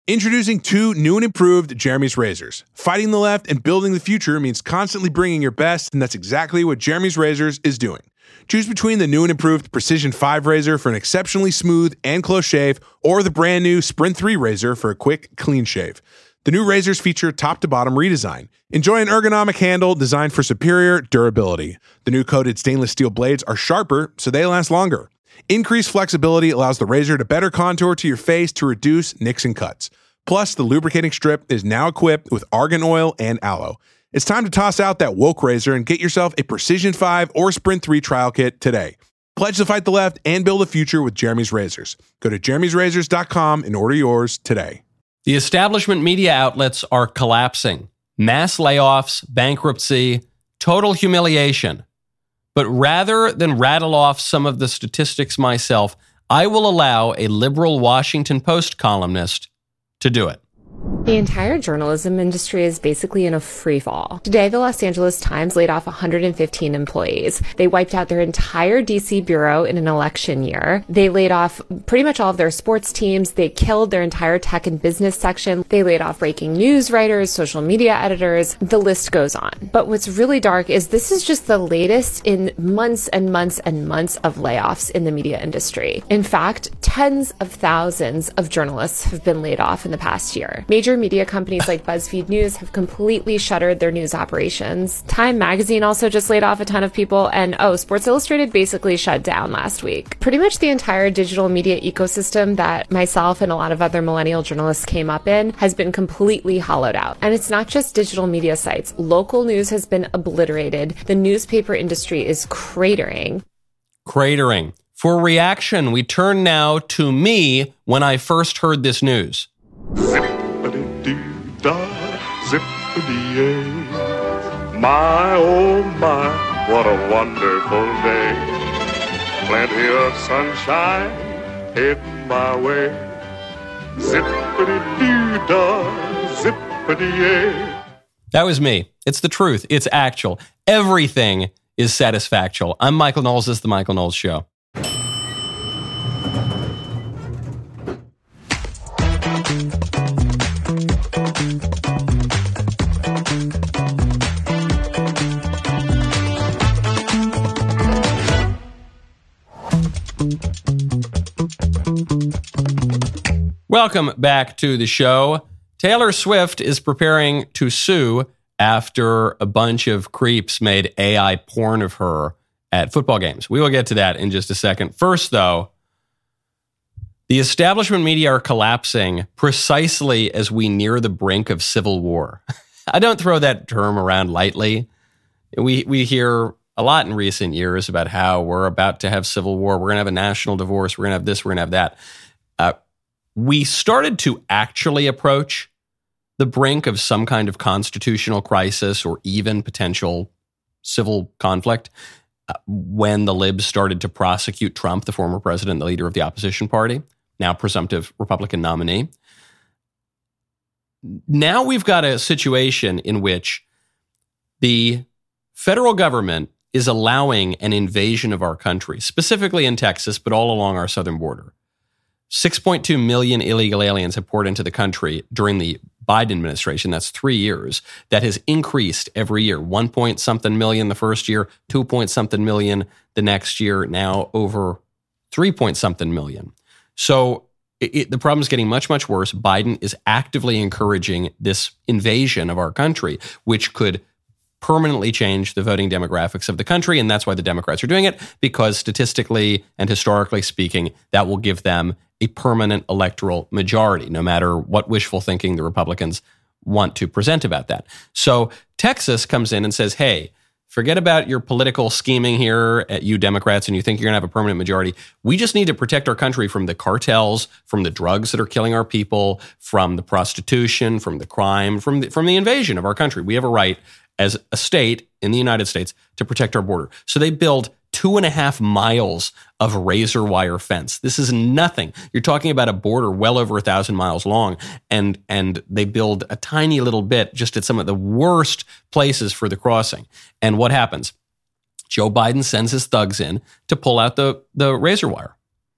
Introducing two new and improved Jeremy's razors. Fighting the left and building the future means constantly bringing your best, and that's exactly what Jeremy's Razors is doing. Choose between the new and improved Precision 5 razor for an exceptionally smooth and close shave, or the brand new Sprint 3 razor for a quick, clean shave. The new razors feature top-to-bottom redesign. Enjoy an ergonomic handle designed for superior durability. The new coated stainless steel blades are sharper, so they last longer. Increased flexibility allows the razor to better contour to your face to reduce nicks and cuts. Plus, the lubricating strip is now equipped with argan oil and aloe. It's time to toss out that woke razor and get yourself a Precision 5 or Sprint 3 trial kit today. Pledge to fight the left and build a future with Jeremy's Razors. Go to jeremy'srazors.com and order yours today. The establishment media outlets are collapsing. Mass layoffs, bankruptcy, total humiliation. But rather than rattle off some of the statistics myself, I will allow a liberal Washington Post columnist to do it. The entire journalism industry is basically in a free fall. Today, the Los Angeles Times laid off 115 employees. They wiped out their entire DC bureau in an election year. They laid off pretty much all of their sports teams. They killed their entire tech and business section. They laid off breaking news writers, social media editors. The list goes on. But what's really dark is this is just the latest in months and months and months of layoffs in the media industry. In fact, tens of thousands of journalists have been laid off in the past year. Major media companies like BuzzFeed News have completely shuttered their news operations. Time Magazine also just laid off a ton of people, and Sports Illustrated basically shut down last week. Pretty much the entire digital media ecosystem that myself and a lot of other millennial journalists came up in has been completely hollowed out. And it's not just digital media sites. Local news has been obliterated. The newspaper industry is cratering. Cratering. For reaction, we turn now to me when I first heard this news. Zippity-doo-dah, zippity-yay. My, oh my, what a wonderful day. Plenty of sunshine heading my way. Zippity-doo-dah, zippity-yay. That was me. It's the truth. It's actual. Everything is satisfactual. I'm Michael Knowles. This is The Michael Knowles Show. Welcome back to the show. Taylor Swift is preparing to sue after a bunch of creeps made AI porn of her at football games. We will get to that in just a second. First, though, the establishment media are collapsing precisely as we near the brink of civil war. I don't throw that term around lightly. We hear a lot in recent years about how we're about to have civil war. We're going to have a national divorce. We're going to have this. We're going to have that. We started to actually approach the brink of some kind of constitutional crisis or even potential civil conflict when the libs started to prosecute Trump, the former president, the leader of the opposition party, now presumptive Republican nominee. Now we've got a situation in which the federal government is allowing an invasion of our country, specifically in Texas, but all along our southern border. 6.2 million illegal aliens have poured into the country during the Biden administration. That's 3 years. That has increased every year. 1 point something million the first year, 2 point something million the next year, now over 3 point something million. So the problem is getting much, much worse. Biden is actively encouraging this invasion of our country, which could permanently change the voting demographics of the country. And that's why the Democrats are doing it, because statistically and historically speaking, that will give them a permanent electoral majority, no matter what wishful thinking the Republicans want to present about that. So Texas comes in and says, hey, forget about your political scheming here at you Democrats and you think you're going to have a permanent majority. We just need to protect our country from the cartels, from the drugs that are killing our people, from the prostitution, from the crime, from the invasion of our country. We have a right as a state in the United States to protect our border. So they build 2.5 miles of razor wire fence. This is nothing. You're talking about a border well over 1,000 miles long, and they build a tiny little bit just at some of the worst places for the crossing. And what happens? Joe Biden sends his thugs in to pull out the razor wire.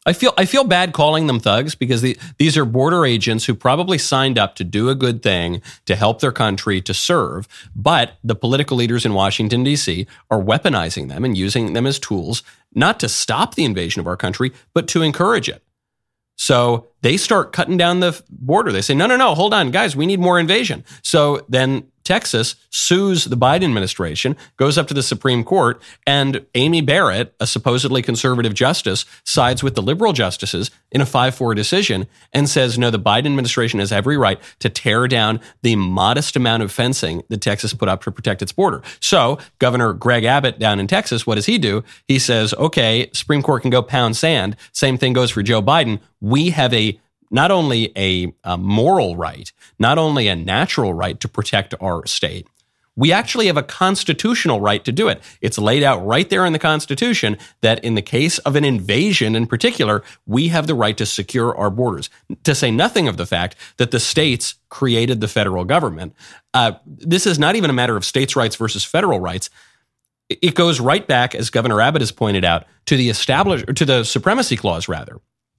I feel bad calling them thugs because these are border agents who probably signed up to do a good thing, to help their country, to serve. But the political leaders in Washington, D.C. are weaponizing them and using them as tools, not to stop the invasion of our country, but to encourage it. So they start cutting down the border. They say, no, hold on, guys, we need more invasion. So then Texas sues the Biden administration, goes up to the Supreme Court, and Amy Barrett, a supposedly conservative justice, sides with the liberal justices in a 5-4 decision and says, no, the Biden administration has every right to tear down the modest amount of fencing that Texas put up to protect its border. So Governor Greg Abbott down in Texas, what does he do? He says, okay, Supreme Court can go pound sand. Same thing goes for Joe Biden. We have not only a moral right, not only a natural right to protect our state, we actually have a constitutional right to do it. It's laid out right there in the Constitution that in the case of an invasion in particular, we have the right to secure our borders, to say nothing of the fact that the states created the federal government. This is not even a matter of states' rights versus federal rights. It goes right back, as Governor Abbott has pointed out, to the Supremacy Clause, rather,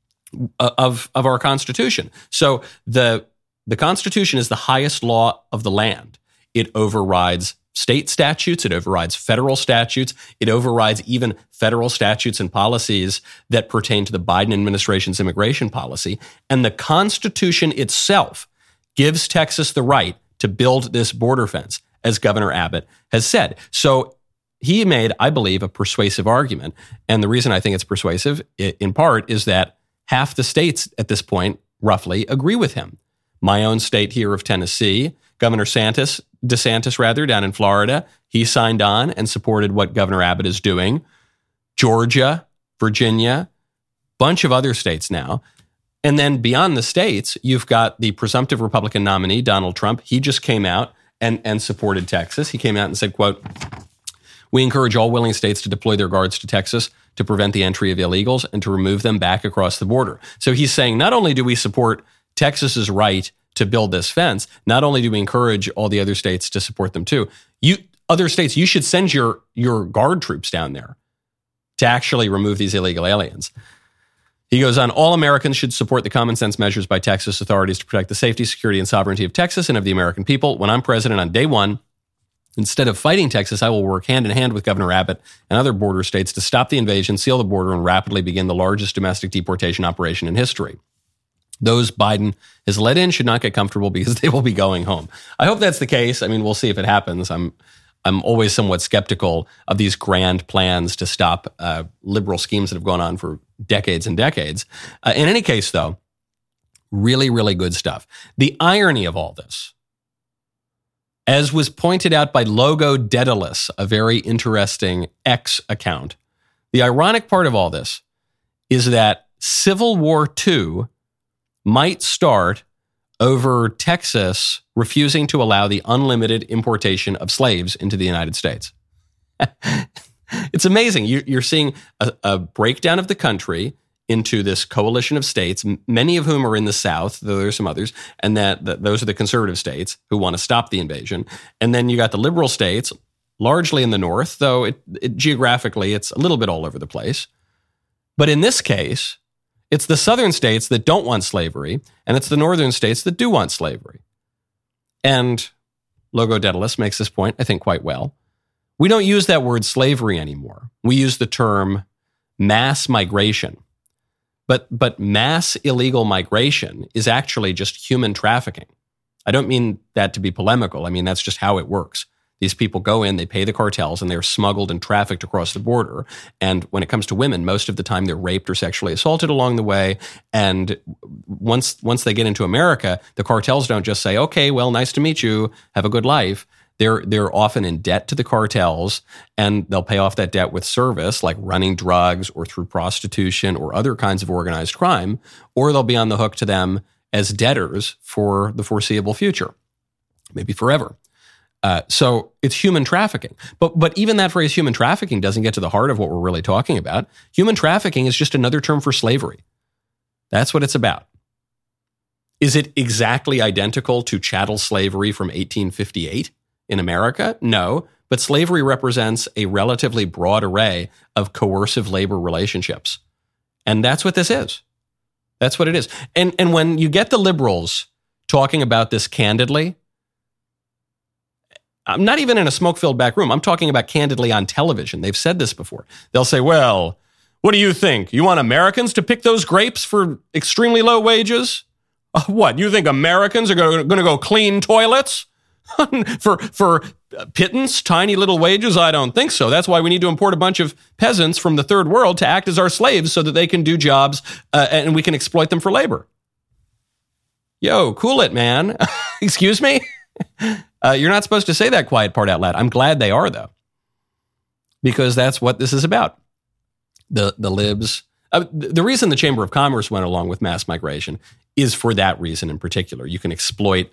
of our Constitution. So the Constitution is the highest law of the land. It overrides state statutes. It overrides federal statutes. It overrides even federal statutes and policies that pertain to the Biden administration's immigration policy. And the Constitution itself gives Texas the right to build this border fence, as Governor Abbott has said. So he made, I believe, a persuasive argument. And the reason I think it's persuasive, in part, is that half the states at this point, roughly, agree with him. My own state here of Tennessee, Governor DeSantis, down in Florida, he signed on and supported what Governor Abbott is doing. Georgia, Virginia, bunch of other states now. And then beyond the states, you've got the presumptive Republican nominee, Donald Trump. He just came out and supported Texas. He came out and said, quote, "We encourage all willing states to deploy their guards to Texas to prevent the entry of illegals and to remove them back across the border." So he's saying not only do we support Texas's right to build this fence, not only do we encourage all the other states to support them too, other states, you should send your guard troops down there to actually remove these illegal aliens. He goes on, "All Americans should support the common sense measures by Texas authorities to protect the safety, security, and sovereignty of Texas and of the American people. When I'm president on day one, instead of fighting Texas, I will work hand in hand with Governor Abbott and other border states to stop the invasion, seal the border, and rapidly begin the largest domestic deportation operation in history. Those Biden has let in should not get comfortable because they will be going home." I hope that's the case. I mean, we'll see if it happens. I'm always somewhat skeptical of these grand plans to stop liberal schemes that have gone on for decades and decades. In any case, though, really, really good stuff. The irony of all this, as was pointed out by Logo Daedalus, a very interesting X account, the ironic part of all this is that Civil War II might start over Texas refusing to allow the unlimited importation of slaves into the United States. It's amazing. You're seeing a breakdown of the country into this coalition of states, many of whom are in the South, though there's some others, and that those are the conservative states who want to stop the invasion. And then you got the liberal states, largely in the North, though geographically it's a little bit all over the place. But in this case, it's the southern states that don't want slavery, and it's the northern states that do want slavery. And Logo Daedalus makes this point, I think, quite well. We don't use that word slavery anymore. We use the term mass migration. But mass illegal migration is actually just human trafficking. I don't mean that to be polemical. I mean, that's just how it works. These people go in, they pay the cartels, and they're smuggled and trafficked across the border. And when it comes to women, most of the time they're raped or sexually assaulted along the way. And once they get into America, the cartels don't just say, "Okay, well, nice to meet you. Have a good life." They're often in debt to the cartels, and they'll pay off that debt with service, like running drugs or through prostitution or other kinds of organized crime, or they'll be on the hook to them as debtors for the foreseeable future, maybe forever. So it's human trafficking. But even that phrase human trafficking doesn't get to the heart of what we're really talking about. Human trafficking is just another term for slavery. That's what it's about. Is it exactly identical to chattel slavery from 1858 in America? No, but slavery represents a relatively broad array of coercive labor relationships. And that's what this is. That's what it is. And when you get the liberals talking about this candidly, I'm not even in a smoke-filled back room. I'm talking about candidly on television. They've said this before. They'll say, well, what do you think? You want Americans to pick those grapes for extremely low wages? What, you think Americans are going to go clean toilets for pittance, tiny little wages? I don't think so. That's why we need to import a bunch of peasants from the third world to act as our slaves so that they can do jobs and we can exploit them for labor. Yo, cool it, man. Excuse me? You're not supposed to say that quiet part out loud. I'm glad they are, though, because that's what this is about. The libs. The reason the Chamber of Commerce went along with mass migration is for that reason in particular. You can exploit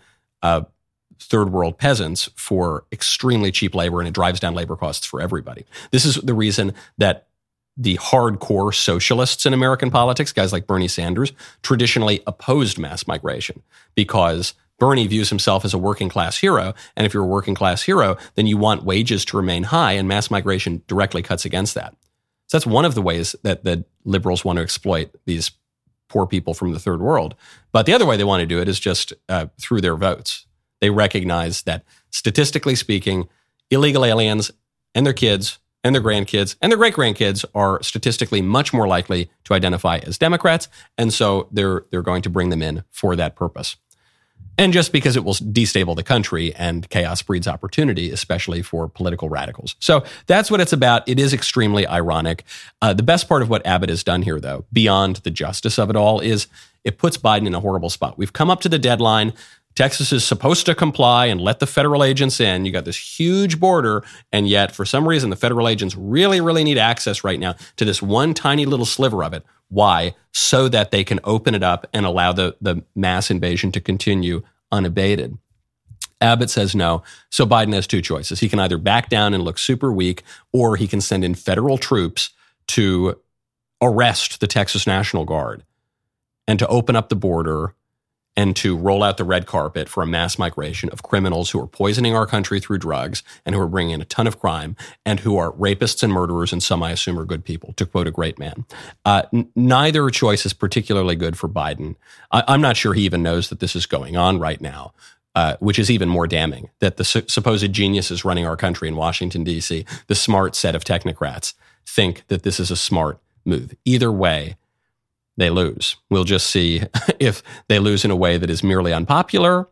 third world peasants for extremely cheap labor, and it drives down labor costs for everybody. This is the reason that the hardcore socialists in American politics, guys like Bernie Sanders, traditionally opposed mass migration, because Bernie views himself as a working class hero. And if you're a working class hero, then you want wages to remain high, and mass migration directly cuts against that. So that's one of the ways that the liberals want to exploit these poor people from the third world. But the other way they want to do it is just through their votes. They recognize that, statistically speaking, illegal aliens and their kids and their grandkids and their great-grandkids are statistically much more likely to identify as Democrats, and so they're going to bring them in for that purpose. And just because it will destabilize the country, and chaos breeds opportunity, especially for political radicals. So that's what it's about. It is extremely ironic. The best part of what Abbott has done here, though, beyond the justice of it all, is it puts Biden in a horrible spot. We've come up to the deadline. Texas is supposed to comply and let the federal agents in. You got this huge border, and yet for some reason the federal agents really, really need access right now to this one tiny little sliver of it. Why? So that they can open it up and allow the mass invasion to continue unabated. Abbott says no. So Biden has two choices. He can either back down and look super weak, or he can send in federal troops to arrest the Texas National Guard and to open up the border and to roll out the red carpet for a mass migration of criminals who are poisoning our country through drugs and who are bringing in a ton of crime and who are rapists and murderers, and some I assume are good people, to quote a great man. Neither choice is particularly good for Biden. I'm not sure he even knows that this is going on right now, which is even more damning, that the supposed geniuses running our country in Washington, D.C., the smart set of technocrats, think that this is a smart move. Either way, they lose. We'll just see if they lose in a way that is merely unpopular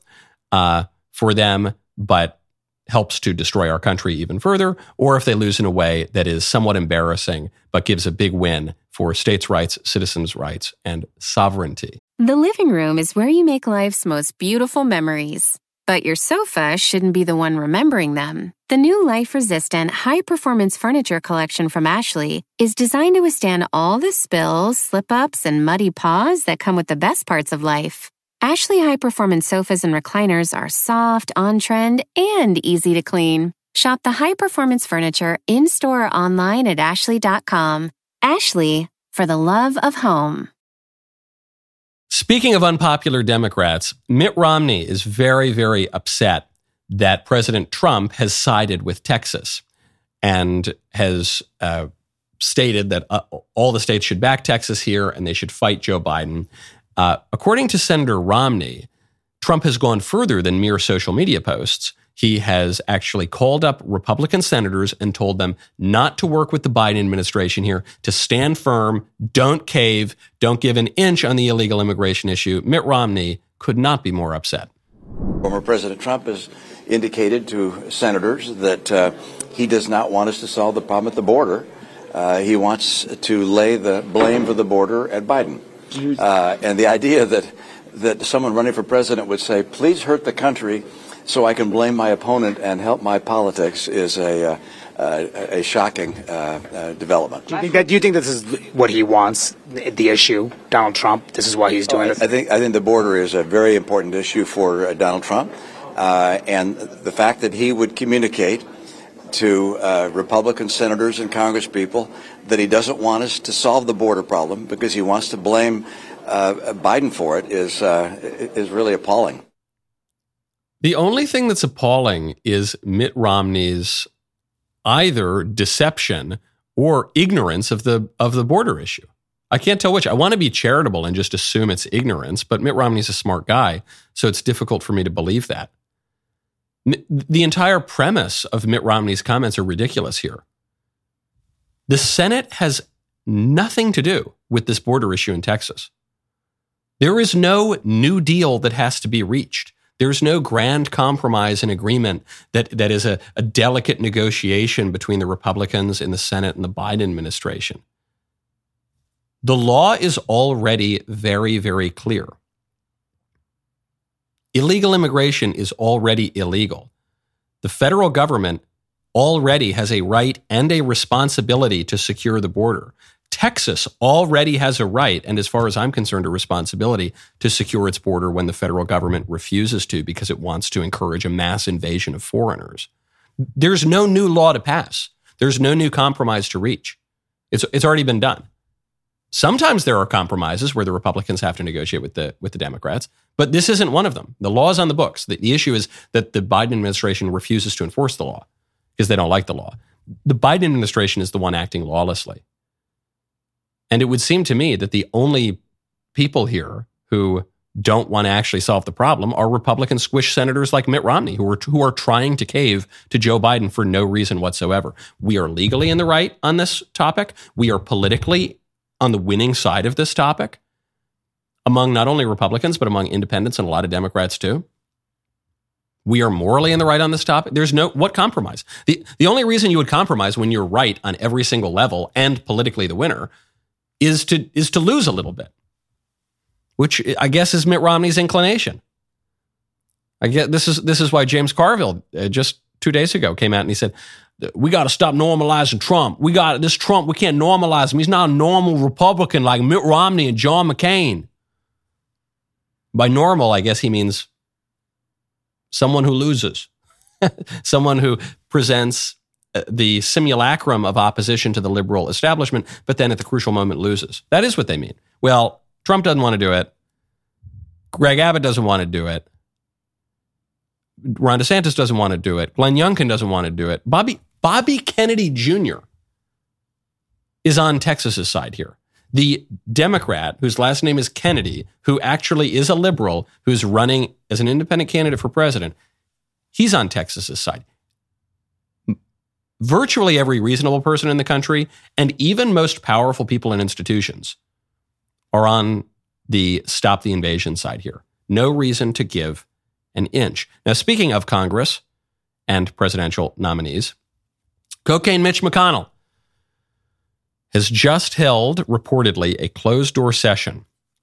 for them, but helps to destroy our country even further, or if they lose in a way that is somewhat embarrassing, but gives a big win for states' rights, citizens' rights, and sovereignty. The living room is where you make life's most beautiful memories. But your sofa shouldn't be the one remembering them. The new life-resistant, high-performance furniture collection from Ashley is designed to withstand all the spills, slip-ups, and muddy paws that come with the best parts of life. Ashley high-performance sofas and recliners are soft, on-trend, and easy to clean. Shop the high-performance furniture in-store or online at ashley.com. Ashley, for the love of home. Speaking of unpopular Democrats, Mitt Romney is very, very upset that President Trump has sided with Texas and has stated that all the states should back Texas here and they should fight Joe Biden. According to Senator Romney, Trump has gone further than mere social media posts. He has actually called up Republican senators and told them not to work with the Biden administration here, to stand firm, don't cave, don't give an inch on the illegal immigration issue. Mitt Romney could not be more upset. Former President Trump has indicated to senators that he does not want us to solve the problem at the border. He wants to lay the blame for the border at Biden. And the idea that someone running for president would say, please hurt the country so I can blame my opponent and help my politics is a shocking development. Do you think this is what he wants, the issue, Donald Trump? This is why he's doing it? I think the border is a very important issue for Donald Trump. And the fact that he would communicate to Republican senators and congresspeople that he doesn't want us to solve the border problem because he wants to blame Biden for it is really appalling. The only thing that's appalling is Mitt Romney's either deception or ignorance of the border issue. I can't tell which. I want to be charitable and just assume it's ignorance, but Mitt Romney's a smart guy, so it's difficult for me to believe that. The entire premise of Mitt Romney's comments are ridiculous here. The Senate has nothing to do with this border issue in Texas. There is no new deal that has to be reached. There's no grand compromise and agreement that is a delicate negotiation between the Republicans in the Senate and the Biden administration. The law is already very, very clear. Illegal immigration is already illegal. The federal government already has a right and a responsibility to secure the border. Texas already has a right, and as far as I'm concerned, a responsibility to secure its border when the federal government refuses to because it wants to encourage a mass invasion of foreigners. There's no new law to pass. There's no new compromise to reach. It's already been done. Sometimes there are compromises where the Republicans have to negotiate with the Democrats, but this isn't one of them. The law is on the books. The issue is that the Biden administration refuses to enforce the law because they don't like the law. The Biden administration is the one acting lawlessly. And it would seem to me that the only people here who don't want to actually solve the problem are Republican squish senators like Mitt Romney, who are trying to cave to Joe Biden for no reason whatsoever. We are legally in the right on this topic. We are politically on the winning side of this topic among not only Republicans, but among independents and a lot of Democrats too. We are morally in the right on this topic. There's what compromise? The only reason you would compromise when you're right on every single level and politically the winner is to lose a little bit, which I guess is Mitt Romney's inclination. I get this is why James Carville just 2 days ago came out and he said, we got to stop normalizing Trump. We can't normalize him. He's not a normal Republican like Mitt Romney and John McCain. By normal, I guess he means someone who loses, someone who presents the simulacrum of opposition to the liberal establishment, but then at the crucial moment loses. That is what they mean. Well, Trump doesn't want to do it. Greg Abbott doesn't want to do it. Ron DeSantis doesn't want to do it. Glenn Youngkin doesn't want to do it. Bobby Kennedy Jr. is on Texas's side here. The Democrat, whose last name is Kennedy, who actually is a liberal, who's running as an independent candidate for president, he's on Texas's side. Virtually every reasonable person in the country, and even most powerful people and institutions, are on the stop the invasion side here. No reason to give an inch. Now, speaking of Congress and presidential nominees, Cocaine Mitch McConnell has just held, reportedly, a closed-door session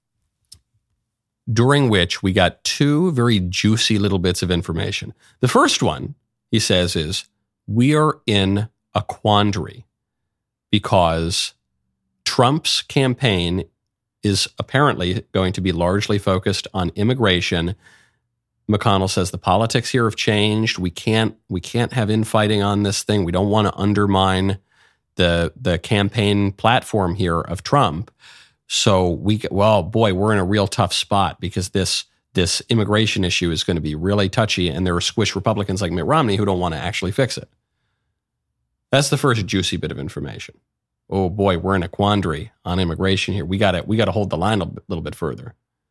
during which we got two very juicy little bits of information. The first one, he says, is we are in a quandary because Trump's campaign is apparently going to be largely focused on immigration. McConnell says the politics here have changed. We can't have infighting on this thing. We don't want to undermine the campaign platform here of Trump. So we're in a real tough spot because this immigration issue is going to be really touchy, and there are squish Republicans like Mitt Romney who don't want to actually fix it. That's the first juicy bit of information. Oh boy, we're in a quandary on immigration here. We got to hold the line a little bit further.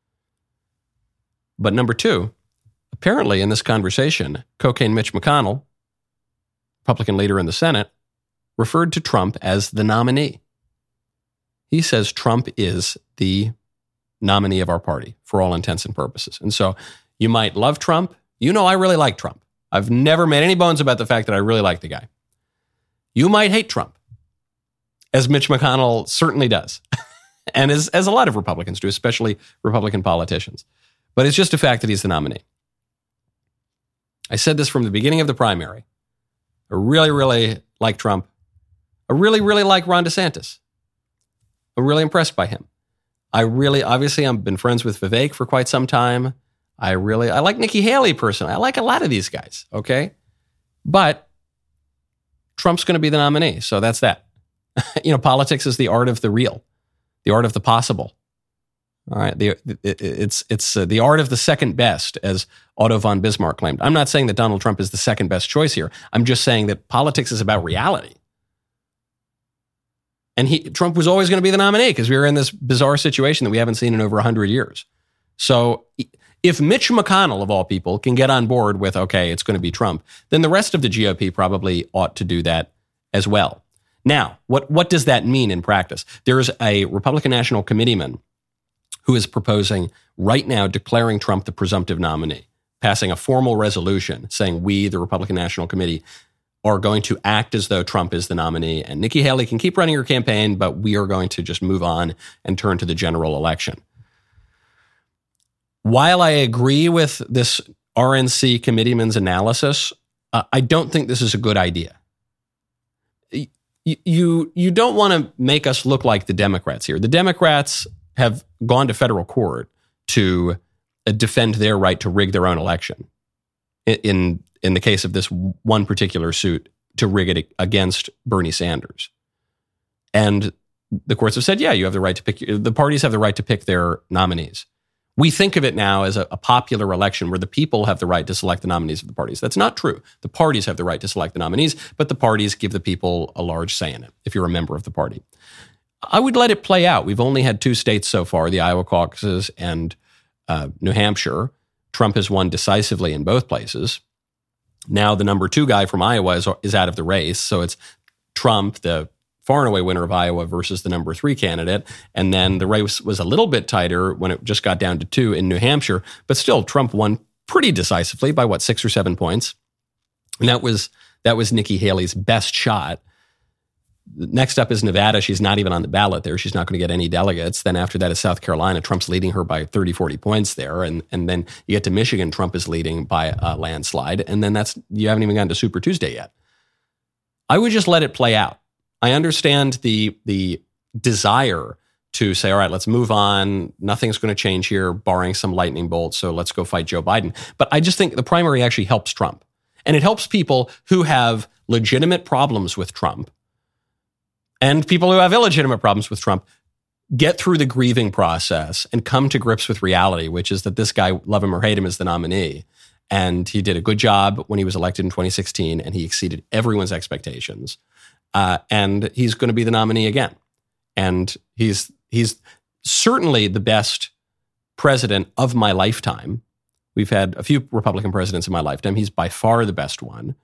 But number two, apparently in this conversation, Cocaine Mitch McConnell, Republican leader in the Senate, referred to Trump as the nominee. He says Trump is the nominee of our party for all intents and purposes. And so you might love Trump. You know, I really like Trump. I've never made any bones about the fact that I really like the guy. You might hate Trump, as Mitch McConnell certainly does, and as a lot of Republicans do, especially Republican politicians. But it's just a fact that he's the nominee. I said this from the beginning of the primary. I really, really like Trump. I really, really like Ron DeSantis. I'm really impressed by him. Obviously, I've been friends with Vivek for quite some time. I like Nikki Haley personally. I like a lot of these guys, okay? But Trump's going to be the nominee, so that's that. Politics is the art of the real, the art of the possible. All right, it's the art of the second best, as Otto von Bismarck claimed. I'm not saying that Donald Trump is the second best choice here. I'm just saying that politics is about reality. And Trump was always going to be the nominee because we were in this bizarre situation that we haven't seen in over 100 years. So if Mitch McConnell, of all people, can get on board with, okay, it's going to be Trump, then the rest of the GOP probably ought to do that as well. Now, what does that mean in practice? There's a Republican National Committeeman who is proposing right now declaring Trump the presumptive nominee, passing a formal resolution saying we, the Republican National Committee, are going to act as though Trump is the nominee, and Nikki Haley can keep running her campaign, but we are going to just move on and turn to the general election. While I agree with this RNC committeeman's analysis, I don't think this is a good idea. You don't want to make us look like the Democrats here. The Democrats have gone to federal court to defend their right to rig their own election. In the case of this one particular suit, to rig it against Bernie Sanders. And the courts have said, yeah, you have the right to pick, the parties have the right to pick their nominees. We think of it now as a popular election where the people have the right to select the nominees of the parties. That's not true. The parties have the right to select the nominees, but the parties give the people a large say in it, if you're a member of the party. I would let it play out. We've only had 2 states so far, the Iowa caucuses and New Hampshire. Trump has won decisively in both places. Now the number 2 guy from Iowa is out of the race. So it's Trump, the far and away winner of Iowa, versus the number 3 candidate. And then the race was a little bit tighter when it just got down to 2 in New Hampshire. But still, Trump won pretty decisively by 6 or 7 points. And that was Nikki Haley's best shot. Next up is Nevada. She's not even on the ballot there. She's not going to get any delegates. Then after that is South Carolina. Trump's leading her by 30, 40 points there. And then you get to Michigan. Trump is leading by a landslide. And then you haven't even gotten to Super Tuesday yet. I would just let it play out. I understand the desire to say, all right, let's move on. Nothing's going to change here, barring some lightning bolt. So let's go fight Joe Biden. But I just think the primary actually helps Trump. And it helps people who have legitimate problems with Trump and people who have illegitimate problems with Trump get through the grieving process and come to grips with reality, which is that this guy, love him or hate him, is the nominee. And he did a good job when he was elected in 2016, and he exceeded everyone's expectations. And he's going to be the nominee again. And he's certainly the best president of my lifetime. We've had a few Republican presidents in my lifetime. He's by far the best one.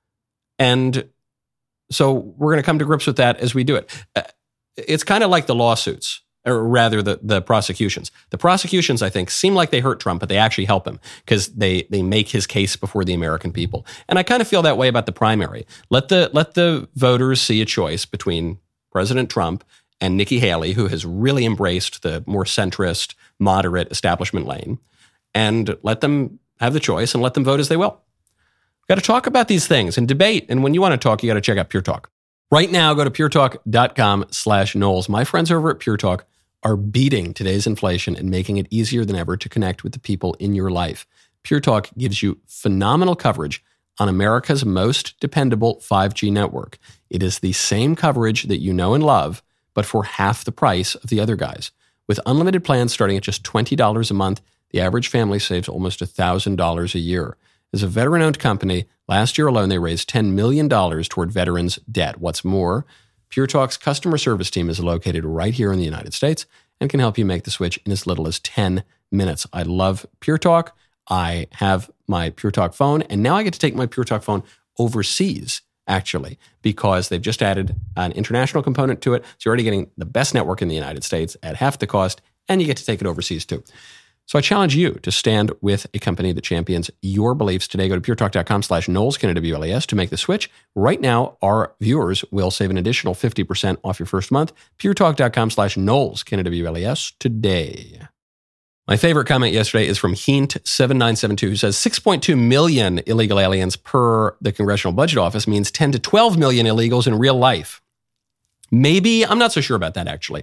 And so we're going to come to grips with that as we do it. It's kind of like the lawsuits, or rather the prosecutions. The prosecutions, I think, seem like they hurt Trump, but they actually help him because they make his case before the American people. And I kind of feel that way about the primary. Let the voters see a choice between President Trump and Nikki Haley, who has really embraced the more centrist, moderate establishment lane, and let them have the choice and let them vote as they will. Got to talk about these things and debate. And when you want to talk, you got to check out Pure Talk. Right now, go to puretalk.com/Knowles. My friends over at Pure Talk are beating today's inflation and making it easier than ever to connect with the people in your life. Pure Talk gives you phenomenal coverage on America's most dependable 5G network. It is the same coverage that you know and love, but for half the price of the other guys. With unlimited plans starting at just $20 a month, the average family saves almost $1,000 a year. As a veteran-owned company, last year alone, they raised $10 million toward veterans' debt. What's more, Pure Talk's customer service team is located right here in the United States and can help you make the switch in as little as 10 minutes. I love Pure Talk. I have my Pure Talk phone, and now I get to take my Pure Talk phone overseas, actually, because they've just added an international component to it. So you're already getting the best network in the United States at half the cost, and you get to take it overseas too. So I challenge you to stand with a company that champions your beliefs today. Go to puretalk.com/Knowles, KNWLES, to make the switch. Right now, our viewers will save an additional 50% off your first month. puretalk.com/Knowles, KNWLES, today. My favorite comment yesterday is from Heent7972, who says 6.2 million illegal aliens per the Congressional Budget Office means 10 to 12 million illegals in real life. Maybe, I'm not so sure about that, actually.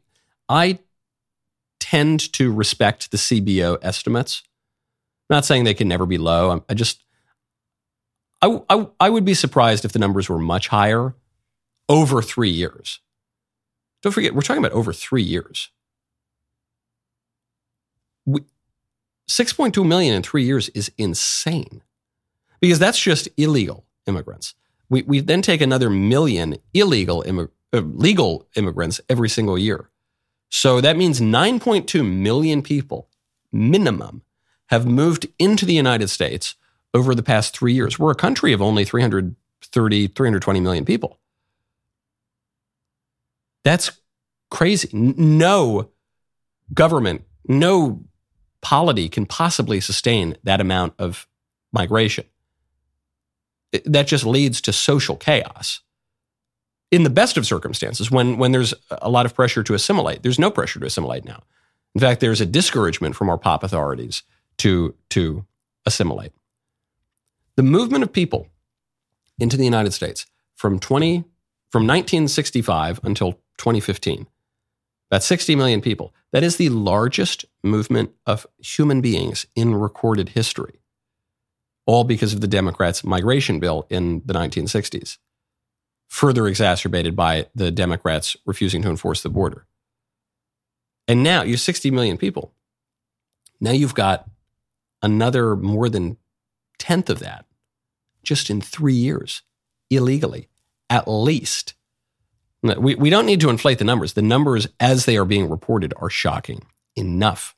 I tend to respect the CBO estimates. I'm not saying they can never be low. I would be surprised if the numbers were much higher over 3 years. Don't forget, we're talking about over 3 years. 6.2 million in 3 years is insane because that's just illegal immigrants. We then take another million illegal legal immigrants every single year. So that means 9.2 million people, minimum, have moved into the United States over the past 3 years. We're a country of only 320 million people. That's crazy. No government, no polity can possibly sustain that amount of migration. That just leads to social chaos. In the best of circumstances, when there's a lot of pressure to assimilate, there's no pressure to assimilate now. In fact, there's a discouragement from our pop authorities to assimilate. The movement of people into the United States from 1965 until 2015, about 60 million people. That is the largest movement of human beings in recorded history, all because of the Democrats' migration bill in the 1960s, further exacerbated by the Democrats refusing to enforce the border. And now you're 60 million people. Now you've got another more than 1/10 of that just in 3 years, illegally, at least. We don't need to inflate the numbers. The numbers as they are being reported are shocking enough.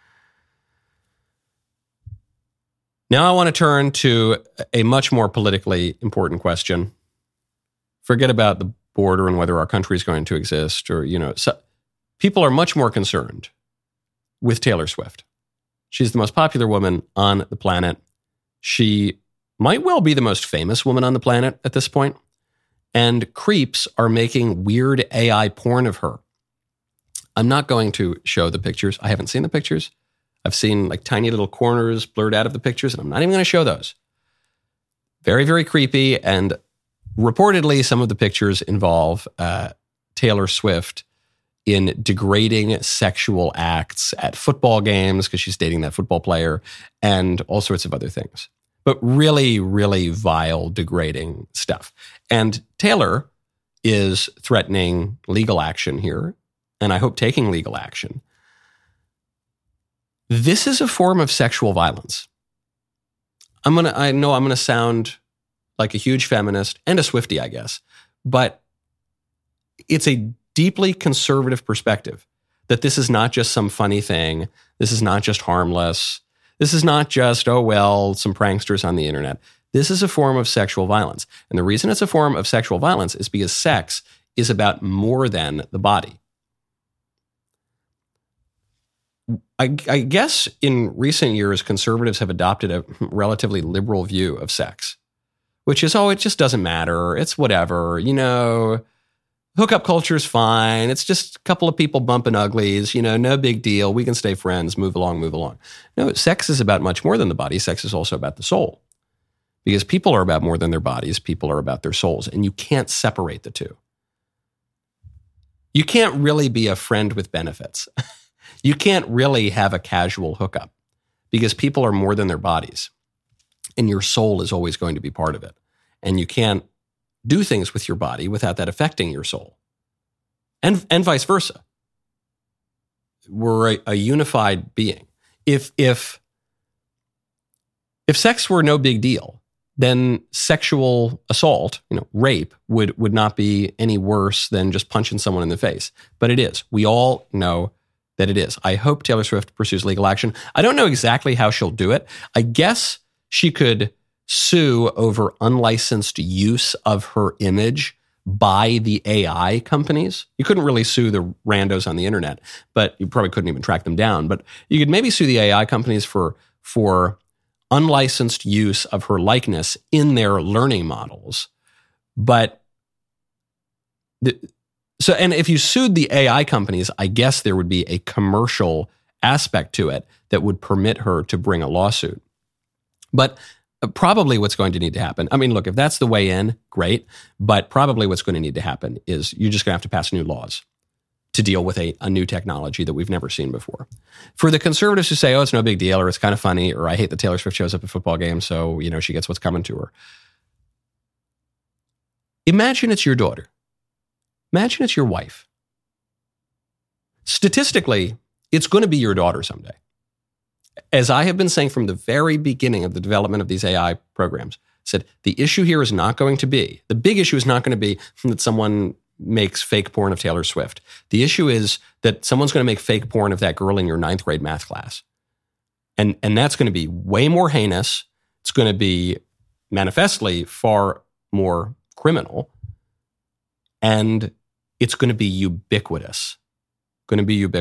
Now I want to turn to a much more politically important question. Forget about the border and whether our country is going to exist, or, so people are much more concerned with Taylor Swift. She's the most popular woman on the planet. She might well be the most famous woman on the planet at this point. And creeps are making weird AI porn of her. I'm not going to show the pictures. I haven't seen the pictures. I've seen like tiny little corners blurred out of the pictures, and I'm not even going to show those. Very, very creepy. And reportedly, some of the pictures involve Taylor Swift in degrading sexual acts at football games because she's dating that football player, and all sorts of other things. But really, really vile, degrading stuff. And Taylor is threatening legal action here, and I hope taking legal action. This is a form of sexual violence. I know I'm gonna sound like a huge feminist and a Swiftie, I guess, but it's a deeply conservative perspective that this is not just some funny thing. This is not just harmless. This is not just, some pranksters on the internet. This is a form of sexual violence. And the reason it's a form of sexual violence is because sex is about more than the body. I guess in recent years, conservatives have adopted a relatively liberal view of sex, which is, it just doesn't matter. It's whatever, hookup culture is fine. It's just a couple of people bumping uglies, no big deal. We can stay friends, move along. No, sex is about much more than the body. Sex is also about the soul, because people are about more than their bodies. People are about their souls, and you can't separate the two. You can't really be a friend with benefits. You can't really have a casual hookup, because people are more than their bodies, and your soul is always going to be part of it. And you can't do things with your body without that affecting your soul. And vice versa. We're a unified being. If sex were no big deal, then sexual assault, rape, would not be any worse than just punching someone in the face. But it is. We all know that it is. I hope Taylor Swift pursues legal action. I don't know exactly how she'll do it. I guess she could sue over unlicensed use of her image by the AI companies. You couldn't really sue the randos on the internet, but you probably couldn't even track them down. But you could maybe sue the AI companies for unlicensed use of her likeness in their learning models. But and if you sued the AI companies, I guess there would be a commercial aspect to it that would permit her to bring a lawsuit. But probably what's going to need to happen, look, if that's the way in, great. But probably what's going to need to happen is you're just going to have to pass new laws to deal with a new technology that we've never seen before. For the conservatives who say, it's no big deal, or it's kind of funny, or I hate that Taylor Swift shows up at football games, so, she gets what's coming to her. Imagine it's your daughter. Imagine it's your wife. Statistically, it's going to be your daughter someday. As I have been saying from the very beginning of the development of these AI programs, said the issue here is not going to be, the big issue is not going to be that someone makes fake porn of Taylor Swift. The issue is that someone's going to make fake porn of that girl in your 9th grade math class. And that's going to be way more heinous. It's going to be manifestly far more criminal. And it's going to be ubiquitous. For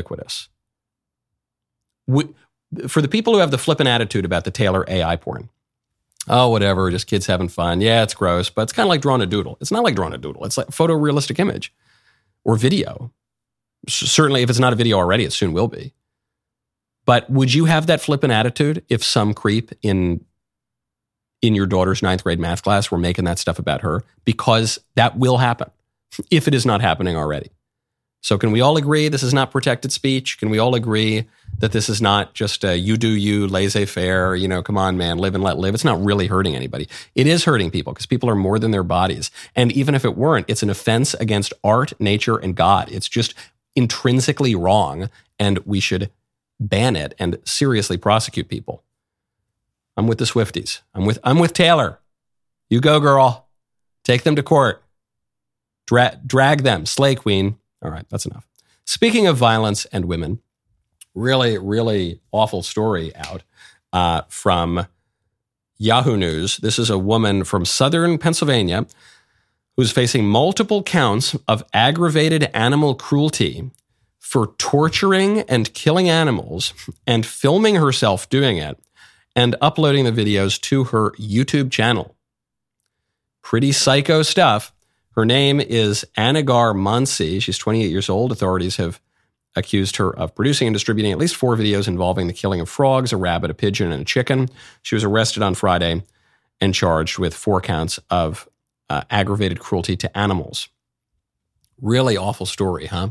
the people who have the flippant attitude about the Taylor AI porn, oh, whatever, just kids having fun. Yeah, it's gross, but it's kind of like drawing a doodle. It's not like drawing a doodle. It's like photorealistic image or video. Certainly, if it's not a video already, it soon will be. But would you have that flippant attitude if some creep in your daughter's 9th grade math class were making that stuff about her? Because that will happen if it is not happening already. So can we all agree this is not protected speech? Can we all agree that this is not just a you do you, laissez-faire, come on, man, live and let live? It's not really hurting anybody. It is hurting people because people are more than their bodies. And even if it weren't, it's an offense against art, nature, and God. It's just intrinsically wrong, and we should ban it and seriously prosecute people. I'm with the Swifties. I'm with Taylor. You go, girl. Take them to court. Drag them. Slay queen. All right, that's enough. Speaking of violence and women, really, really awful story out from Yahoo News. This is a woman from southern Pennsylvania who's facing multiple counts of aggravated animal cruelty for torturing and killing animals and filming herself doing it and uploading the videos to her YouTube channel. Pretty psycho stuff. Her name is Anagar Mansi. She's 28 years old. Authorities have accused her of producing and distributing at least 4 videos involving the killing of frogs, a rabbit, a pigeon, and a chicken. She was arrested on Friday and charged with 4 counts of aggravated cruelty to animals. Really awful story, huh?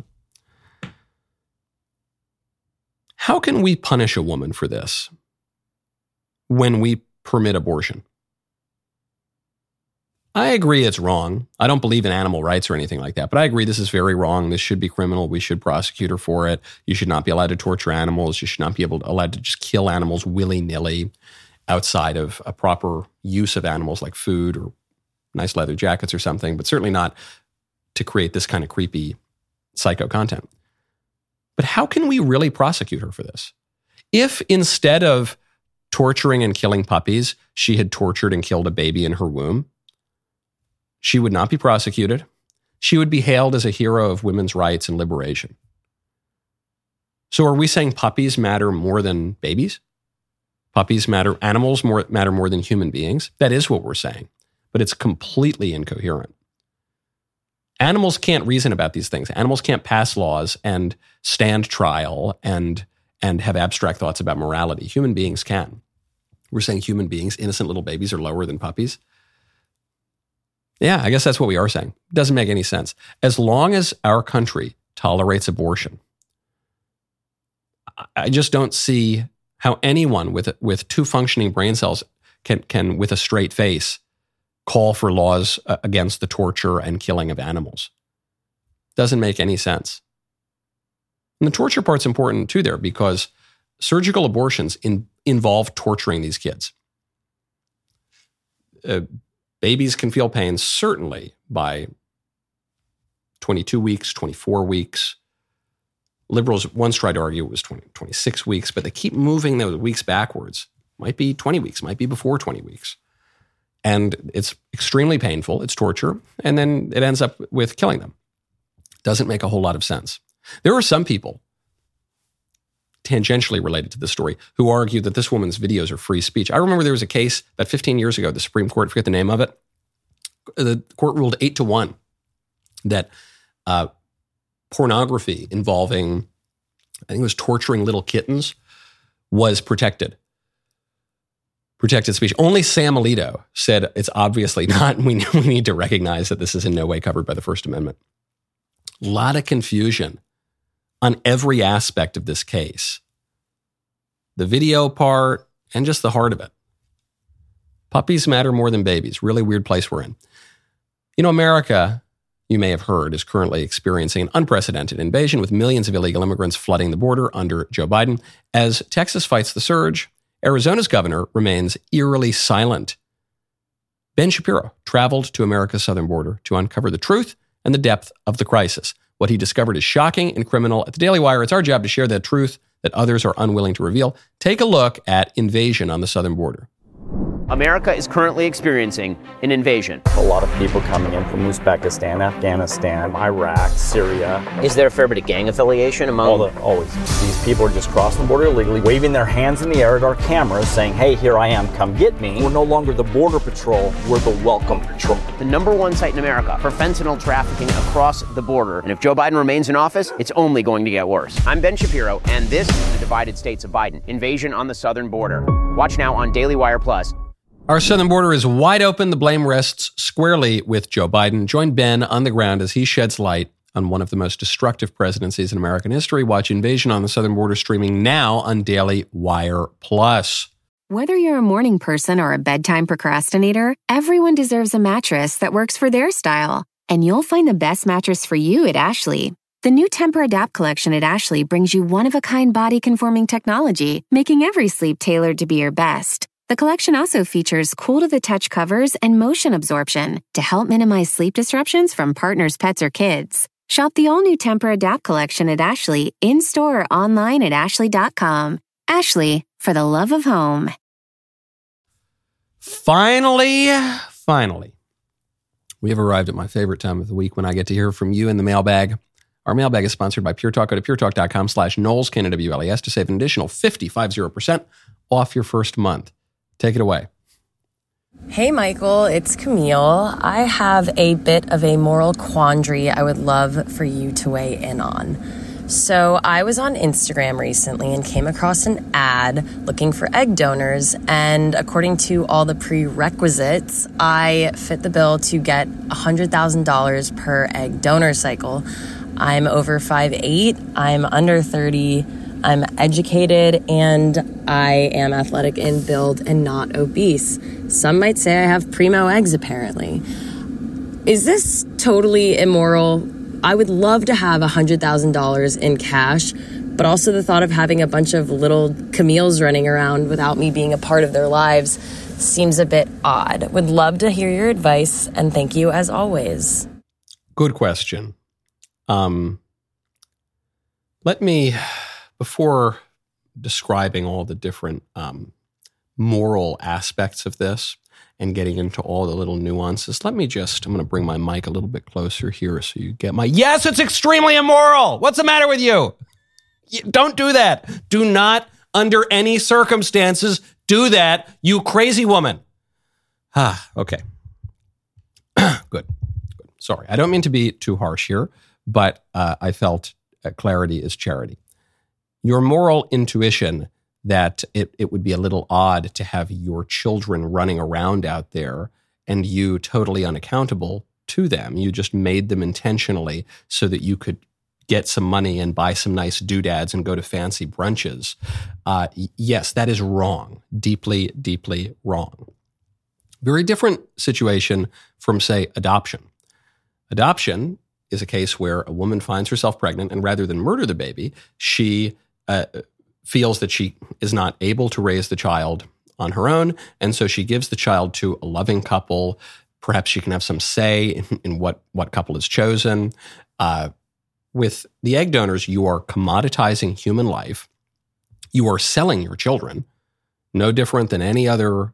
How can we punish a woman for this when we permit abortion? I agree it's wrong. I don't believe in animal rights or anything like that, but I agree this is very wrong. This should be criminal. We should prosecute her for it. You should not be allowed to torture animals. You should not be allowed to just kill animals willy-nilly outside of a proper use of animals like food or nice leather jackets or something, but certainly not to create this kind of creepy psycho content. But how can we really prosecute her for this? If instead of torturing and killing puppies, she had tortured and killed a baby in her womb, she would not be prosecuted. She would be hailed as a hero of women's rights and liberation. So are we saying puppies matter more than babies? Animals matter more than human beings? That is what we're saying, but it's completely incoherent. Animals can't reason about these things. Animals can't pass laws and stand trial and have abstract thoughts about morality. Human beings can. We're saying human beings, innocent little babies, are lower than puppies. Yeah, I guess that's what we are saying. It doesn't make any sense. As long as our country tolerates abortion, I just don't see how anyone with 2 functioning brain cells can with a straight face, call for laws against the torture and killing of animals. Doesn't make any sense. And the torture part's important too there because surgical abortions involve torturing these kids. Babies can feel pain certainly by 22 weeks, 24 weeks. Liberals once tried to argue it was 26 weeks, but they keep moving those weeks backwards. Might be 20 weeks, might be before 20 weeks. And it's extremely painful. It's torture. And then it ends up with killing them. Doesn't make a whole lot of sense. There are some people tangentially related to this story who argue that this woman's videos are free speech. I remember there was a case about 15 years ago, the Supreme Court, I forget the name of it. The court ruled 8-1 that pornography involving, I think it was torturing little kittens, was protected speech. Only Sam Alito said it's obviously not. We need to recognize that this is in no way covered by the First Amendment. A lot of confusion on every aspect of this case. The video part and just the heart of it. Puppies matter more than babies. Really weird place we're in. America, you may have heard, is currently experiencing an unprecedented invasion with millions of illegal immigrants flooding the border under Joe Biden. As Texas fights the surge, Arizona's governor remains eerily silent. Ben Shapiro traveled to America's southern border to uncover the truth and the depth of the crisis. What he discovered is shocking and criminal. At the Daily Wire, it's our job to share the truth that others are unwilling to reveal. Take a look at invasion on the southern border. America is currently experiencing an invasion. A lot of people coming in from Uzbekistan, Afghanistan, Iraq, Syria. Is there a fair bit of gang affiliation among... Always. These people are just crossing the border illegally, waving their hands in the air at our cameras, saying, hey, here I am, come get me. We're no longer the border patrol, we're the welcome patrol. The number one site in America for fentanyl trafficking across the border. And if Joe Biden remains in office, it's only going to get worse. I'm Ben Shapiro, and this is the divided states of Biden. Invasion on the southern border. Watch now on Daily Wire Plus. Our southern border is wide open. The blame rests squarely with Joe Biden. Join Ben on the ground as he sheds light on one of the most destructive presidencies in American history. Watch Invasion on the Southern Border streaming now on Daily Wire Plus. Whether you're a morning person or a bedtime procrastinator, everyone deserves a mattress that works for their style. And you'll find the best mattress for you at Ashley. The new Tempur-Adapt collection at Ashley brings you one-of-a-kind body-conforming technology, making every sleep tailored to be your best. The collection also features cool-to-the-touch covers and motion absorption to help minimize sleep disruptions from partners, pets, or kids. Shop the all-new Tempur-Adapt collection at Ashley, in-store or online at ashley.com. Ashley, for the love of home. Finally, we have arrived at my favorite time of the week when I get to hear from you in the mailbag. Our mailbag is sponsored by Pure Talk. Go to puretalk.com/Knowles, KNWLES, to save an additional 50% off your first month. Take it away. Hey, Michael, it's Camille. I have a bit of a moral quandary I would love for you to weigh in on. So I was on Instagram recently and came across an ad looking for egg donors. And according to all the prerequisites, I fit the bill to get $100,000 per egg donor cycle. I'm over 5'8", I'm under 30, I'm educated, and I am athletic in build and not obese. Some might say I have primo eggs, apparently. Is this totally immoral? I would love to have $100,000 in cash, but also the thought of having a bunch of little Camille's running around without me being a part of their lives seems a bit odd. Would love to hear your advice, and thank you as always. Good question. Let me, before describing all the different moral aspects of this and getting into all the little nuances, I'm going to bring my mic a little bit closer here so you get yes, it's extremely immoral. What's the matter with you? Don't do that. Do not, under any circumstances, do that, you crazy woman. Okay. Good. Sorry, I don't mean to be too harsh here, but I felt clarity is charity. Your moral intuition that it would be a little odd to have your children running around out there and you totally unaccountable to them. You just made them intentionally so that you could get some money and buy some nice doodads and go to fancy brunches. Yes, that is wrong. Deeply, deeply wrong. Very different situation from, say, adoption. Adoption is a case where a woman finds herself pregnant, and rather than murder the baby, she feels that she is not able to raise the child on her own, and so she gives the child to a loving couple. Perhaps she can have some say in what couple is chosen. With the egg donors, you are commoditizing human life. You are selling your children, no different than any other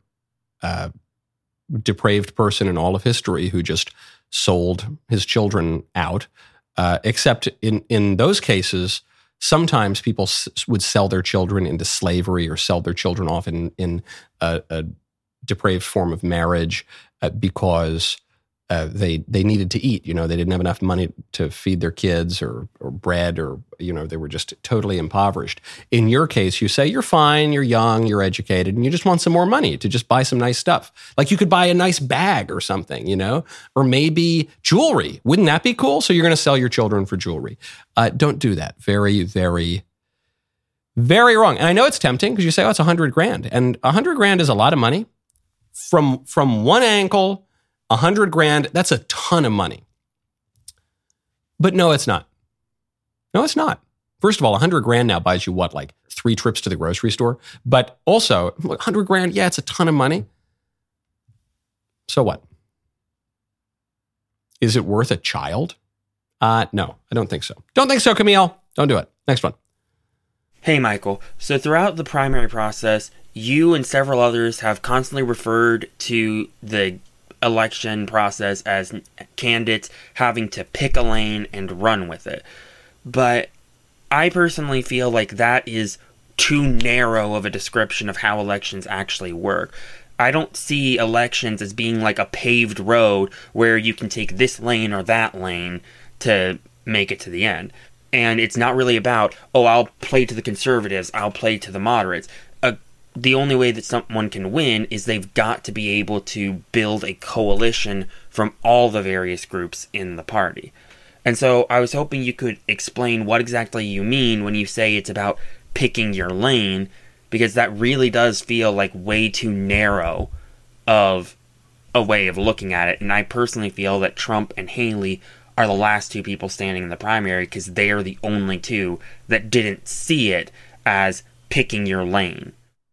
depraved person in all of history who just sold his children out, except in those cases, sometimes people would sell their children into slavery or sell their children off in a depraved form of marriage because they needed to eat. They didn't have enough money to feed their kids or bread, or they were just totally impoverished. In your case, you say you're fine, you're young, you're educated, and you just want some more money to just buy some nice stuff. Like you could buy a nice bag or something, or maybe jewelry. Wouldn't that be cool? So you're going to sell your children for jewelry. Don't do that. Very, very, very wrong. And I know it's tempting because you say, oh, it's $100,000, and $100,000 is a lot of money. From one ankle, $100,000, that's a ton of money. But no, it's not. No, it's not. First of all, $100,000 now buys you what, like 3 trips to the grocery store? But also, $100,000, yeah, it's a ton of money. So what? Is it worth a child? No, I don't think so. Don't think so, Camille. Don't do it. Next one. Hey, Michael. So throughout the primary process, you and several others have constantly referred to the election process as candidates having to pick a lane and run with it. But I personally feel like that is too narrow of a description of how elections actually work. I don't see elections as being like a paved road where you can take this lane or that lane to make it to the end. And it's not really about, I'll play to the conservatives, I'll play to the moderates. The only way that someone can win is they've got to be able to build a coalition from all the various groups in the party. And so I was hoping you could explain what exactly you mean when you say it's about picking your lane, because that really does feel like way too narrow of a way of looking at it. And I personally feel that Trump and Haley are the last two people standing in the primary because they are the only two that didn't see it as picking your lane.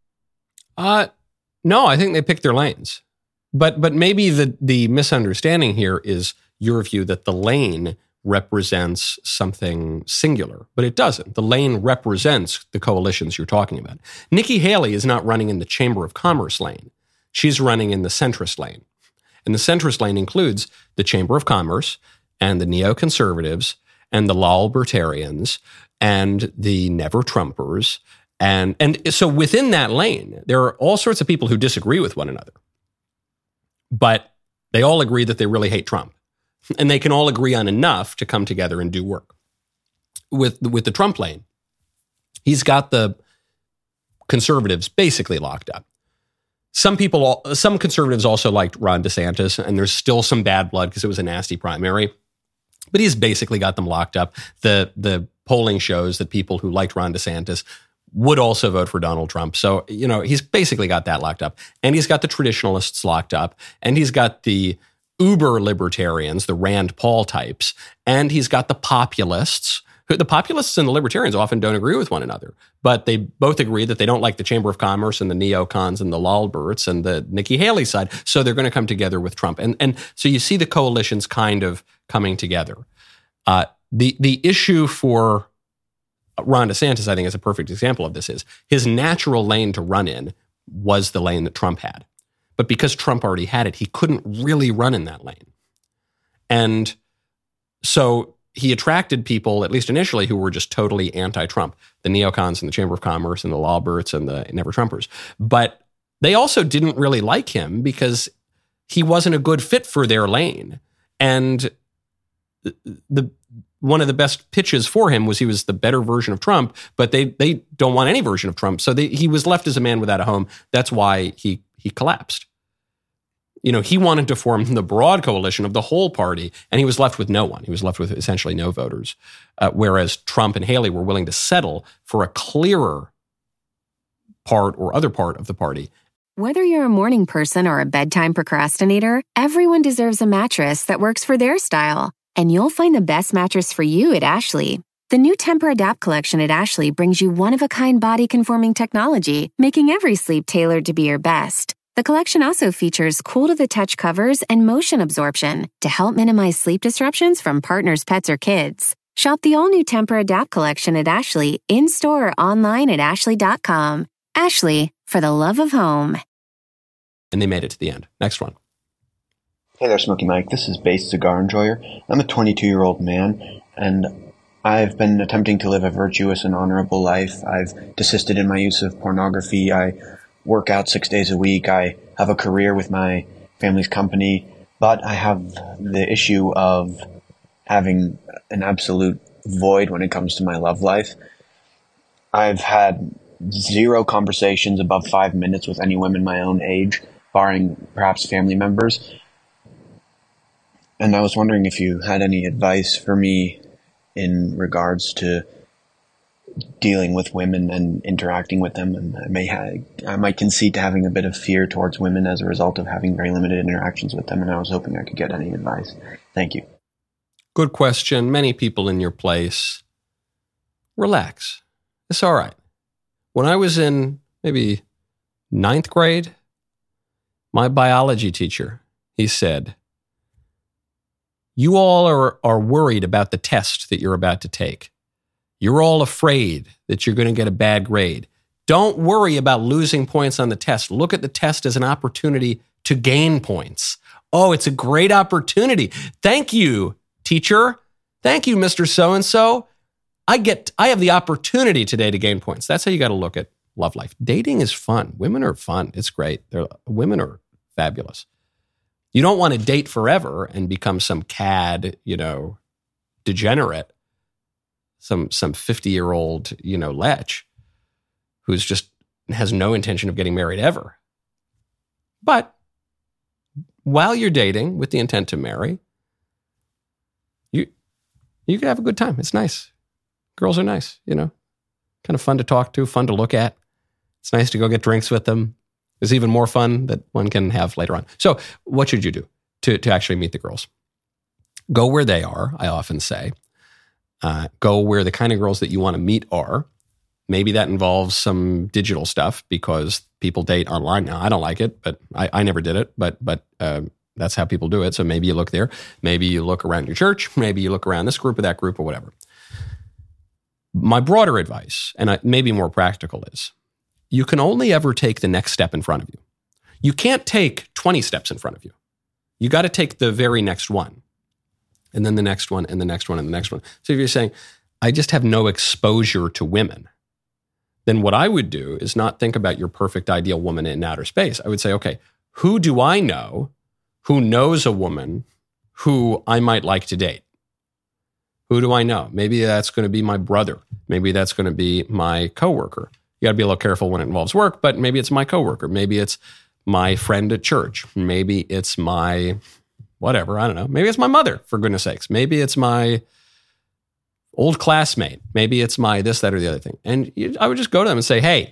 No, I think they picked their lanes. But maybe the misunderstanding here is your view that the lane represents something singular, but it doesn't. The lane represents the coalitions you're talking about. Nikki Haley is not running in the Chamber of Commerce lane. She's running in the centrist lane. And the centrist lane includes the Chamber of Commerce and the neoconservatives and the law libertarians and the never Trumpers. And so within that lane, there are all sorts of people who disagree with one another. But they all agree that they really hate Trump. And they can all agree on enough to come together and do work. With the Trump lane, he's got the conservatives basically locked up. Some conservatives also liked Ron DeSantis, and there's still some bad blood because it was a nasty primary. But he's basically got them locked up. The polling shows that people who liked Ron DeSantis would also vote for Donald Trump. So, he's basically got that locked up. And he's got the traditionalists locked up. And he's got the uber libertarians, the Rand Paul types. And he's got the populists. The populists and the libertarians often don't agree with one another. But they both agree that they don't like the Chamber of Commerce and the neocons and the Lolberts and the Nikki Haley side. So they're going to come together with Trump. And so you see the coalitions kind of coming together. The issue for Ron DeSantis, I think, is a perfect example of this. Is his natural lane to run in was the lane that Trump had. But because Trump already had it, he couldn't really run in that lane. And so he attracted people, at least initially, who were just totally anti-Trump, the neocons and the Chamber of Commerce and the Lolberts and the Never Trumpers. But they also didn't really like him because he wasn't a good fit for their lane. And one of the best pitches for him was he was the better version of Trump, but they don't want any version of Trump. So he was left as a man without a home. That's why he collapsed. He wanted to form the broad coalition of the whole party, and he was left with no one. He was left with essentially no voters, whereas Trump and Haley were willing to settle for a clearer part or other part of the party. Whether you're a morning person or a bedtime procrastinator, everyone deserves a mattress that works for their style. And you'll find the best mattress for you at Ashley. The new Tempur-Adapt collection at Ashley brings you one-of-a-kind body-conforming technology, making every sleep tailored to be your best. The collection also features cool-to-the-touch covers and motion absorption to help minimize sleep disruptions from partners, pets, or kids. Shop the all-new Tempur-Adapt collection at Ashley, in-store or online at ashley.com. Ashley, for the love of home. And they made it to the end. Next one. Hey there, Smokey Mike. This is Base Cigar Enjoyer. I'm a 22-year-old man, and I've been attempting to live a virtuous and honorable life. I've desisted in my use of pornography. I work out 6 days a week. I have a career with my family's company, but I have the issue of having an absolute void when it comes to my love life. I've had 0 conversations above 5 minutes with any women my own age, barring perhaps family members. And I was wondering if you had any advice for me in regards to dealing with women and interacting with them. And I might concede to having a bit of fear towards women as a result of having very limited interactions with them. And I was hoping I could get any advice. Thank you. Good question. Many people in your place. Relax. It's all right. When I was in maybe 9th grade, my biology teacher, he said, You all are worried about the test that you're about to take. You're all afraid that you're going to get a bad grade. Don't worry about losing points on the test. Look at the test as an opportunity to gain points. Oh, it's a great opportunity. Thank you, teacher. Thank you, Mr. So-and-so. I have the opportunity today to gain points. That's how you got to look at love life. Dating is fun. Women are fun. It's great. Women are fabulous. You don't want to date forever and become some cad, degenerate, some 50-year-old, lech who's just has no intention of getting married ever. But while you're dating with the intent to marry, you can have a good time. It's nice. Girls are nice, kind of fun to talk to, fun to look at. It's nice to go get drinks with them. There's even more fun that one can have later on. So what should you do to actually meet the girls? Go where they are, I often say. Go where the kind of girls that you want to meet are. Maybe that involves some digital stuff because people date online now. I don't like it, but I never did it. But that's how people do it. So maybe you look there. Maybe you look around your church. Maybe you look around this group or that group or whatever. My broader advice, and maybe more practical, is you can only ever take the next step in front of you. You can't take 20 steps in front of you. You got to take the very next one, and then the next one, and the next one, and the next one. So if you're saying, I just have no exposure to women, then what I would do is not think about your perfect ideal woman in outer space. I would say, okay, who do I know who knows a woman who I might like to date? Who do I know? Maybe that's going to be my brother. Maybe that's going to be my coworker. You got to be a little careful when it involves work, but maybe it's my coworker. Maybe it's my friend at church. Maybe it's my whatever. I don't know. Maybe it's my mother, for goodness sakes. Maybe it's my old classmate. Maybe it's my this, that, or the other thing. And I would just go to them and say, hey,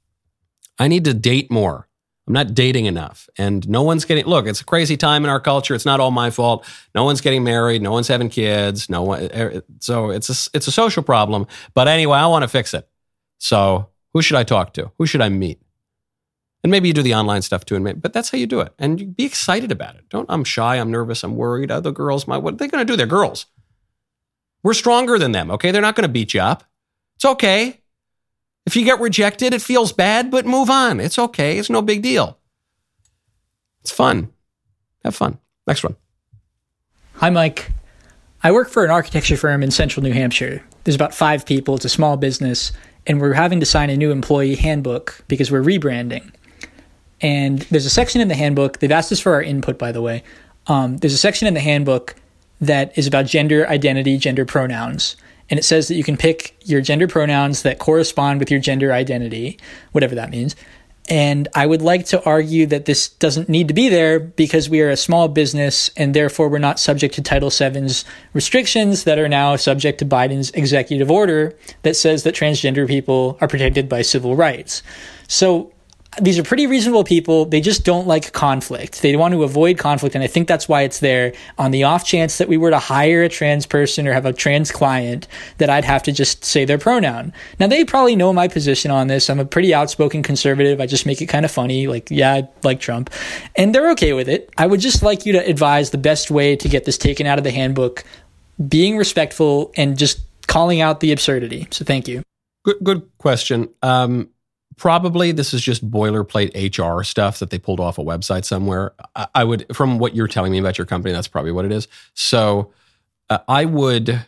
I need to date more. I'm not dating enough. And no one's look, it's a crazy time in our culture. It's not all my fault. No one's getting married. No one's having kids. So it's a social problem. But anyway, I want to fix it. So who should I talk to? Who should I meet? And maybe you do the online stuff too, but that's how you do it. And you be excited about it. I'm shy, I'm nervous, I'm worried. Other girls, what are they going to do? They're girls. We're stronger than them, okay? They're not going to beat you up. It's okay. If you get rejected, it feels bad, but move on. It's okay. It's no big deal. It's fun. Have fun. Next one. Hi, Mike. I work for an architecture firm in central New Hampshire. There's about 5 people. It's a small business. And we're having to sign a new employee handbook because we're rebranding. And there's a section in the handbook. They've asked us for our input, by the way. There's a section in the handbook that is about gender identity, gender pronouns. And it says that you can pick your gender pronouns that correspond with your gender identity, whatever that means. And I would like to argue that this doesn't need to be there because we are a small business and therefore we're not subject to Title VII's restrictions that are now subject to Biden's executive order that says that transgender people are protected by civil rights. So these are pretty reasonable people. They just don't like conflict. They want to avoid conflict, and I think that's why it's there. On the off chance that we were to hire a trans person or have a trans client, that I'd have to just say their pronoun. Now, they probably know my position on this. I'm a pretty outspoken conservative. I just make it kind of funny, like, yeah, I like Trump. And they're okay with it. I would just like you to advise the best way to get this taken out of the handbook, being respectful and just calling out the absurdity. So thank you. Good question. Probably this is just boilerplate HR stuff that they pulled off a website somewhere. I would, from what you're telling me about your company, that's probably what it is. So I would,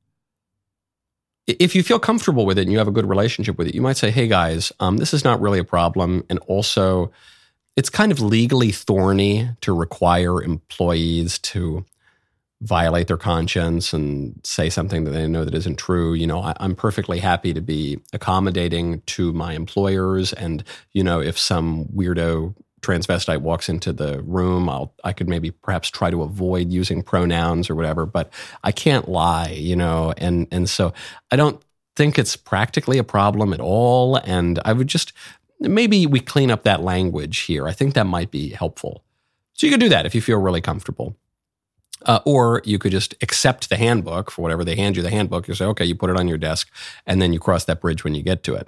if you feel comfortable with it and you have a good relationship with it, you might say, hey guys, this is not really a problem. And also it's kind of legally thorny to require employees to violate their conscience and say something that they know that isn't true. You know, I'm perfectly happy to be accommodating to my employers. And, you know, if some weirdo transvestite walks into the room, I could maybe perhaps try to avoid using pronouns or whatever, but I can't lie, you know, and so I don't think it's practically a problem at all. And I would just, maybe we clean up that language here. I think that might be helpful. So you could do that if you feel really comfortable. Or you could just accept the handbook for whatever they hand you the handbook. You say, okay, you put it on your desk, and then you cross that bridge when you get to it,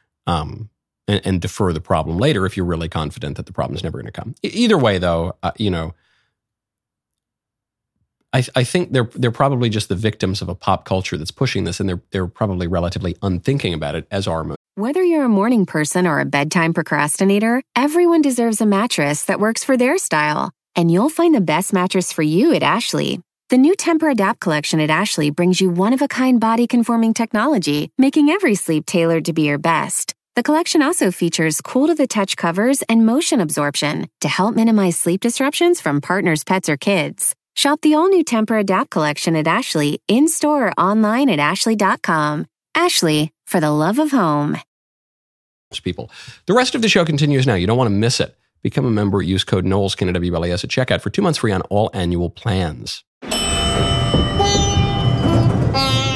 and defer the problem later if you're really confident that the problem is never going to come. Either way, though, you know, I think they're probably just the victims of a pop culture that's pushing this, and they're probably relatively unthinking about it, as are most. Whether you're a morning person or a bedtime procrastinator, everyone deserves a mattress that works for their style. And you'll find the best mattress for you at Ashley. The new Tempur-Adapt collection at Ashley brings you one-of-a-kind body-conforming technology, making every sleep tailored to be your best. The collection also features cool-to-the-touch covers and motion absorption to help minimize sleep disruptions from partners, pets, or kids. Shop the all-new Tempur-Adapt collection at Ashley, in-store or online at ashley.com. Ashley, for the love of home. People. The rest of the show continues now. You don't want to miss it. Become a member. Use code Knowles, KNWLES at checkout for 2 months free on all annual plans.